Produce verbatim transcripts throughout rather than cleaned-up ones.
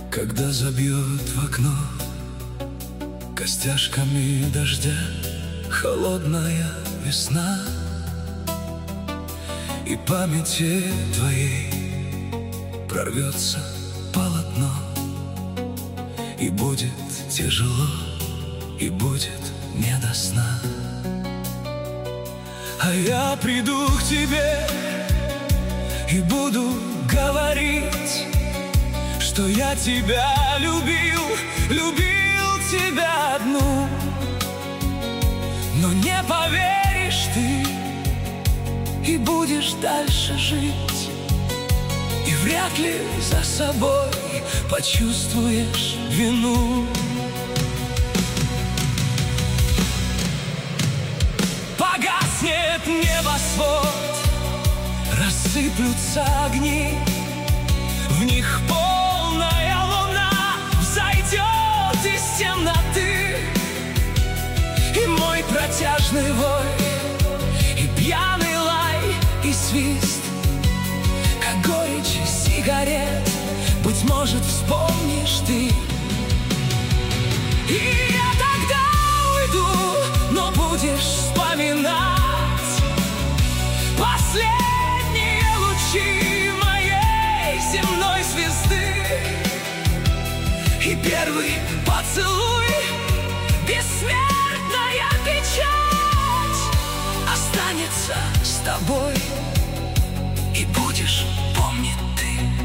Когда забьет в окно костяшками дождя холодная весна, и памяти твоей прорвется полотно, и будет тяжело, и будет не до сна. А я приду к тебе и буду говорить, что я тебя любил, любил тебя одну. Но не поверишь ты и будешь дальше жить, и вряд ли за собой почувствуешь вину. Погаснет небосвод, рассыплются огни, в них полная луна взойдет из темноты. И мой протяжный вой, и пьяный лай, и свист, как горечь сигарет, быть может, вспомнишь ты. И я тогда уйду, но будешь вспоминать последние лучи моей земной звезды. И первый поцелуй, бессмертная печать, останется с тобой, и будешь помнить ты.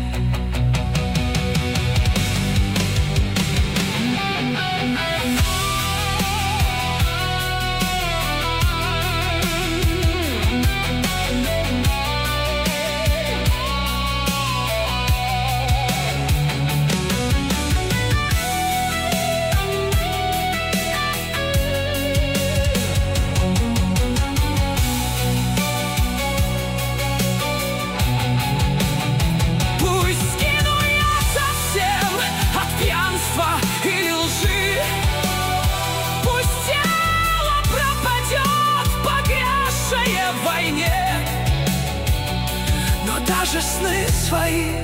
Даже сны свои,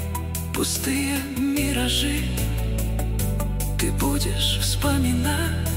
пустые миражи, ты будешь вспоминать.